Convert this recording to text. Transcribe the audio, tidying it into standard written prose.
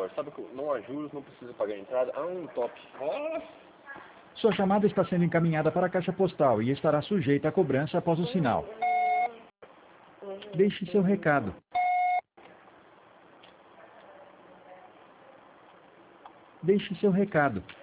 sorte. Sabe que não há juros, não precisa pagar a entrada. Ah, um top. Ah. Sua chamada está sendo encaminhada para a caixa postal e estará sujeita a cobrança após o sinal. Deixe seu recado. Deixe seu recado.